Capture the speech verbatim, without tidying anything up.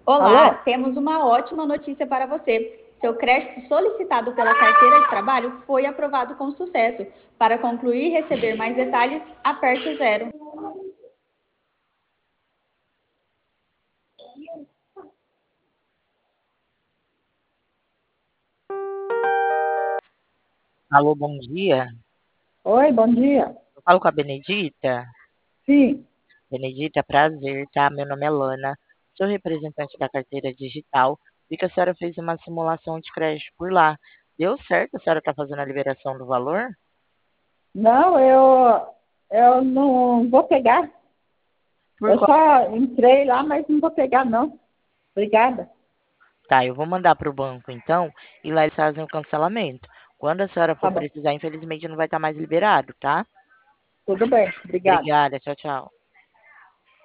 Olá, Alô? temos uma ótima notícia para você. Seu crédito solicitado pela carteira de trabalho foi aprovado com sucesso. Para concluir e receber mais detalhes, aperte o zero. Alô, bom dia. Oi, bom dia. Eu falo com a Benedita. Sim. Benedita, prazer, tá? Meu nome é Lana. Sou representante da carteira digital. Vi que a senhora fez uma simulação de crédito por lá. Deu certo? A senhora está fazendo a liberação do valor? Não, eu, eu não vou pegar. Por Eu qual? só entrei lá, mas não vou pegar, não. Obrigada. Tá, eu vou mandar para o banco então e lá eles fazem o cancelamento. Quando a senhora Tá for bom. precisar, infelizmente não vai estar mais liberado, tá? Tudo bem. Obrigada. Obrigada, tchau, tchau.